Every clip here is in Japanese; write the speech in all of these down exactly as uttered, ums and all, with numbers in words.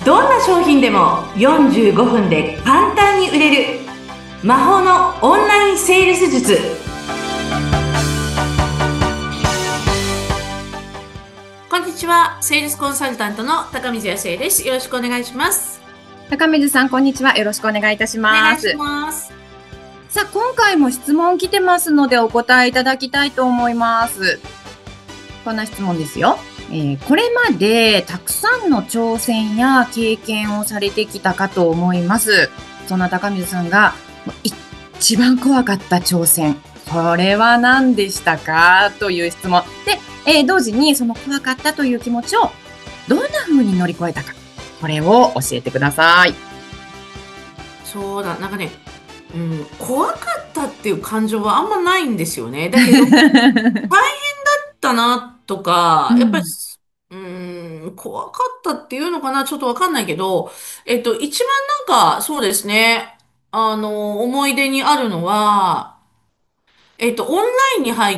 どんな商品でもよんじゅうごふんで簡単に売れる魔法のオンラインセールス術。こんにちは、セールスコンサルタントの高水康生です。よろしくお願いします。 高水さん、こんにちは。よろしくお願いいたしお願いします。 ます。 さあ、今回も質問来てますのでお答えいただきたいと思います。こんな質問ですよ。えーこれまでたくさんの挑戦や経験をされてきたかと思います。そんな高水さんが一番怖かった挑戦、これは何でしたかという質問で、えー同時にその怖かったという気持ちをどんな風に乗り越えたか、これを教えてください。 そうだ、なんかね、うん、怖かったっていう感情はあんまないんですよね。だけど、大変だったなとか、やっぱり、 うん、 うーん、怖かったっていうのかな、ちょっとわかんないけど、えっと、一番なんか、そうですね、あの、思い出にあるのは、えっと、オンラインに入って、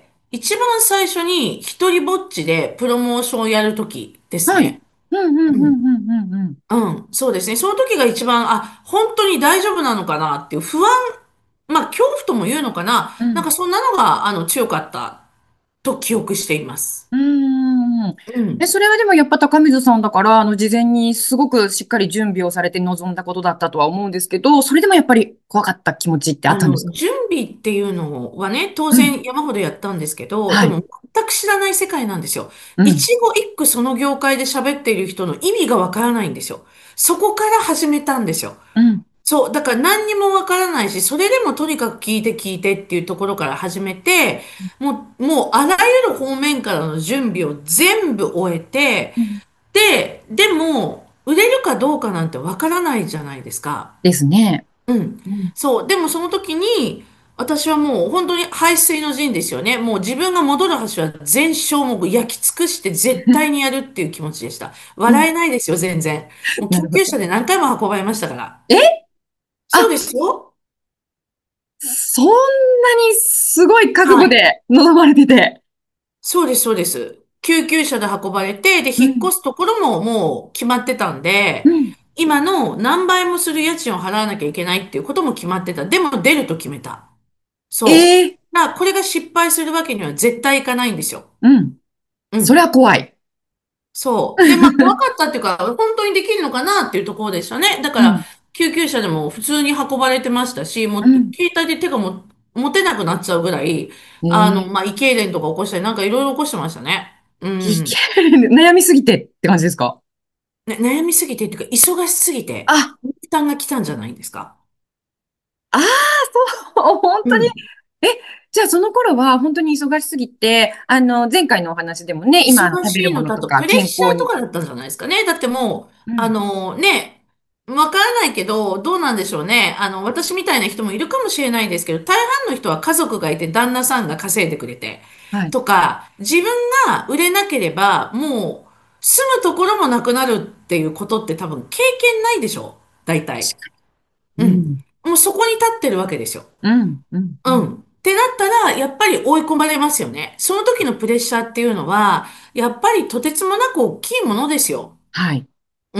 一番最初に一人ぼっちでプロモーションをやるときですはい。 ね。 うん、うん、うん、 うん。 うん、うん、うん。 うん、そうですね。その時が一番、あ、本当に大丈夫なのかなっていう不安、まあ、恐怖とも言うのかな。 うん。 なんかそんなのが、あの、強かったと記憶しています。 うーん。え、 うん。 それはでもやっぱ高水さんだから、あの、事前にすごくしっかり準備をされて臨んだことだったとは思うんですけど、それでもやっぱり怖かった気持ちってああの、 ったんですか？ 準備っていうのはね、当うん。 然山ほどやったんですけど、 はい。 でも全く知らない世界なんですよ。 うん。 一語一句その業界で喋っている人の意味がわからないんですよ。そこから始めたんですよ。 うん。 そう、だから何にもわからないし、それでもとにかく聞いて聞いてっていうところから始めて、もう、もうあらゆる方面からの準備を全部終えて、 うん。 で、でも、売れるかどうかなんてわからないじゃないですか。 ですね。 うん。 うん。 そう。でもその時に、私はもう本当に背水の陣ですよね。もう自分が戻る橋は全勝もう焼き尽くして絶対にやるっていう気持ちでした。 うん。 笑えないですよ、全然。もう救なるほど。 急車で何回も運ばれましたから。 えそうであ、 すよ。 そんなにすごい覚はい。 悟で臨まれてて。 そうです、そうです。救急車で運ばれて、で、 うん。 引っ越すところももう決まってたんで、 うん。 今の何倍もする家賃を払わなきゃいけないっていうことも決まってた。でも出ると決めた。そう。 ええだからこれが失敗するわけには絶対いかないんですよ。 うん。それうん。 は怖い。 そう。で、まあ、怖かったっていうか、本当にできるのかなっていうところでしたね。だから、 うん。 救急車でも普通に運ばれてましたし、もう、 うん。 携帯で手がも持てなくなっちゃうぐらい、あの、まあ、 ええ胃痙攣とか起こしたり、なんかいろいろ起こしてましたね。ういけん。 る。悩みすぎてって感じですか？ ね、悩みすぎてっていうか、忙しすぎて、 あ、 負担が来たんじゃないんですか？ ああ、そう、本当に。 うん。 え、じゃあその頃は本当に忙しすぎて、あの、前回のお話でもね、今あの忙し食べるいのだと、 ものとかプレッシャーと健康に。 かだったんじゃないですかね。だってもう、あうん。 のね、わからないけど、どうなんでしょうね。あの、私みたいな人もいるかもしれないですけど、大半の人は家族がいて、旦那さんが稼いでくれて、 はい。 とか、自分が売れなければ、もう、住むところもなくなるっていうことって多分経験ないでしょ大体。 確かに。 うん。 うん。 もうそこに立ってるわけですよ。 うん。うん。うん。 うん。ってなったら、やっぱり追い込まれますよね。その時のプレッシャーっていうのは、やっぱりとてつもなく大きいものですよ。 はい。 うん。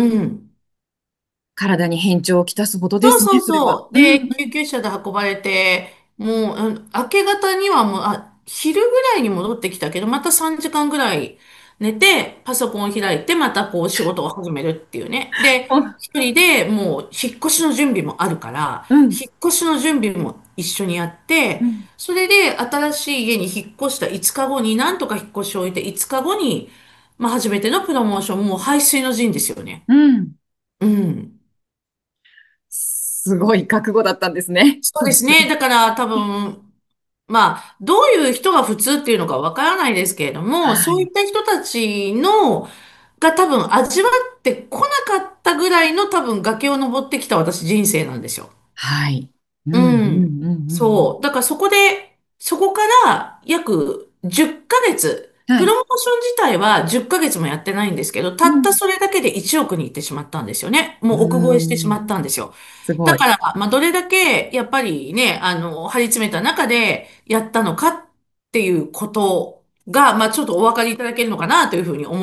体に変調をきたすほどですね、 そうそうそれは。 そう。 うん。 で、 うん。 救急車で運ばれて、もう、うん明け方にはもう、あ、昼ぐらいに戻ってきたけど、またさんじかんぐらい寝て、パソコンを開いて、またこう仕事を始めるっていうね。で、 ほん一人でもう引っ越しの準備もあるから、 うん。 引っ越しの準備も一緒にやって、 うん。 それで新しい家に引っ越したいつかごに、なんとか引っ越しを置いていつかごに、まあ初めてのプロモーション、もう背水の陣ですよね。 うん。 うん。 すごい覚悟だったんですね。 そうですね。だから多分、まあ、どういう人が普通っていうのかわからないですけれども、 はい。 そういった人たちの、が多分味わってこなかったぐらいの多分崖を登ってきた私人生なんですよ。 はい。うん。 ううん。 ん。 うん。うん。 そう。だからそこで、そこから約じゅっかげつ、 はい。 プロモーション自体はじゅっかげつもやってないんですけど、たったうん。 それだけでいちおくに行ってしまったんですよね。 うもう億超えしてしまん。 ったんですよ。 すごい。 だから、まあ、どれだけ、やっぱりね、あの、張り詰めた中でやったのかっていうことが、まあ、ちょっとお分かりいただけるのかなというふうに思っ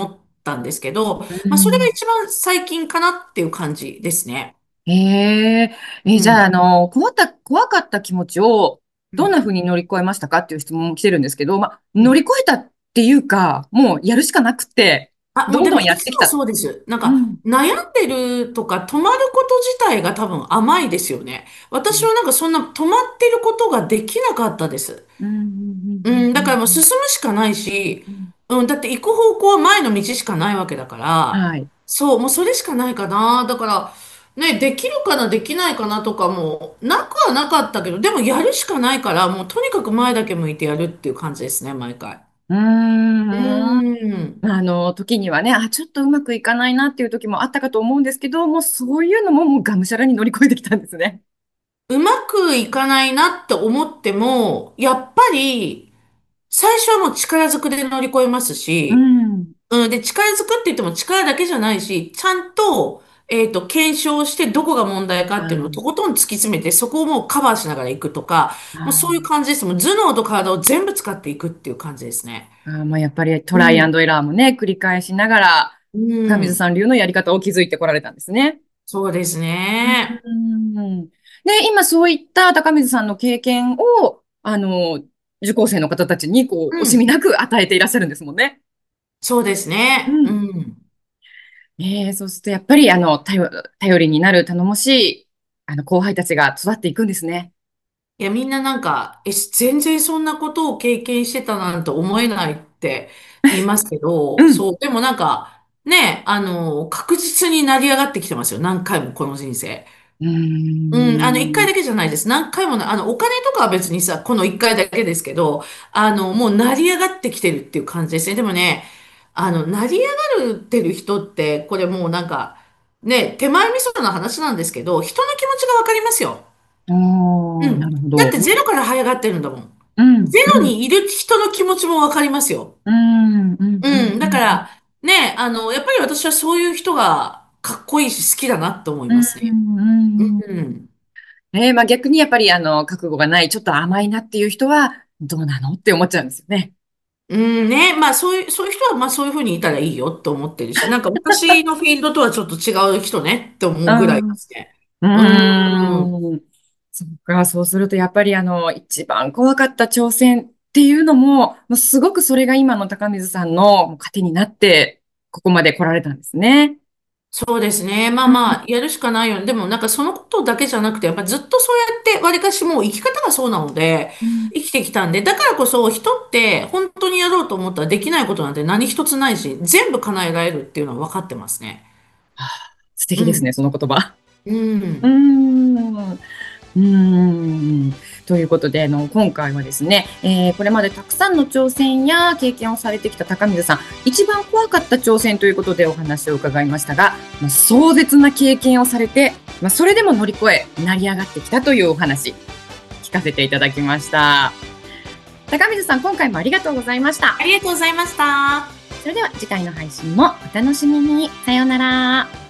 たんですけど、まあ、それがうん。 一番最近かなっていう感じですね。 えええ、じゃあ、 うん。 あの、怖った、怖かった気持ちをうん。 どんな風に乗り越えましたかっていう質問も来てるんですけど、まあ、 うん。 乗り越えたっていうか、もうやるしかなくて、 あ、もうどんどんでもいつもやってきた。 そうです。なんかうん。 悩んでるとか止まること自体が多分甘いですよね。私はなんかそんな止まってることができなかったです。 うん、うん、 うん、 うん、 だからもううん、 進むしかないし、 うん。 うん、だって行く方向は前の道しかないわけだから、 はい。 そう、もうそれしかないかな。だから、ね、できるかな、できないかなとかも、なくはなかったけど、でもやるしかないから、もうとにかく前だけ向いてやるっていう感じですね、毎回。 うーうん。 ん。 あの、時にはね、あ、ちょっとうまくいかないなっていう時もあったかと思うんですけど、もうそういうのももうがむしゃらに乗り越えてきたんですね。 うまくいかないなって思っても、やっぱり、最初はもう力ずくで乗り越えますうし、 ん。 うん、で、力ずくって言っても力だけじゃないし、ちゃんと、えっと、検証してどこが問題かっていうのをとあことん突き詰めて、そこをもうカバーしながらいくとか、もうそういうあ感じです。もう頭脳と体を全部使っていくっていう感じですね。 ああ、まあ、やっぱりトうん。 ライアンドエラーもね、繰り返しながら、 う高水ん。 さん流のやり方を築いてこられたんですね。 そうですうね。 ん。で、今そういった高水さんの経験を、あの、受講生の方たちに、こう、惜しみうん。 なく与えていらっしゃるんですもんね。 そうですね。ううん。 ん。 ええ、そうすると、やっぱり、あの、頼、頼りになる頼もしい、あの、後輩たちが育っていくんですね。 いや、みんななんか、え、全然そんなことを経験してたなんて思えないって言いますけど、 うん。 そう、でもなんか、ね、あの、確実に成り上がってきてますよ。何回もこの人生。 うーうん、あの、一回ん。 だけじゃないです。何回もな、あの、お金とかは別にさ、この一回だけですけど、あの、もう成り上がってきてるっていう感じですね。でもね、あの、成り上がってる人って、これもうなんか、ね、手前味噌な話なんですけど、人の気持ちがわかりますよ。うおー、なん。 るほど。 だってゼロから這い上がってるんだもん。 うん、 ゼうん、 ロにいる人の気持ちもわかりますよ。 うん、うん、うん、 うん。だかうん、 ら、ね、あの、やっぱり私はそういう人がかっこいいし好きだなと思いうん、 ますね。 うん。 うん。 えー、まあ逆にやっぱり、あの、覚悟がない、ちょっと甘いなっていう人は、どうなのって思っちゃうんですよね。 うんね。まあそういう、そういう人はまあそういうふうにいたらいいよって思ってるし、なんか私のフィールドとはちょっと違う人ねって思うぐらいでうん、うすね。うん。 ーん。そっか、そうすると、やっぱり、あの、一番怖かった挑戦っていうのも、もうすごくそれが今の高水さんの糧になって、ここまで来られたんですね。 そうですね。まあうん、 まあ、やるしかないよね。でもなんかそのことだけじゃなくて、やっぱずっとそうやって、わりかしもう生き方がそうなので、 うん。 生きてきたんで、だからこそ人って本当にやろうと思ったらできないことなんて何一つないし、全部叶えられるっていうのは分かってますね。 はあ、素敵ですね、 うん。 その言葉。 ううーん。 ん。うーん。ということで、あの、今回はですね、えーこれまでたくさんの挑戦や経験をされてきた高水さん、一番怖かった挑戦ということでお話を伺いましたが、まあ、壮絶な経験をされて、まあ、それでも乗り越え、成り上がってきたというお話、聞かせていただきました。高水さん、今回もありがとうございました。 ありがとうございました。 それでは次回の配信もお楽しみに。さようなら。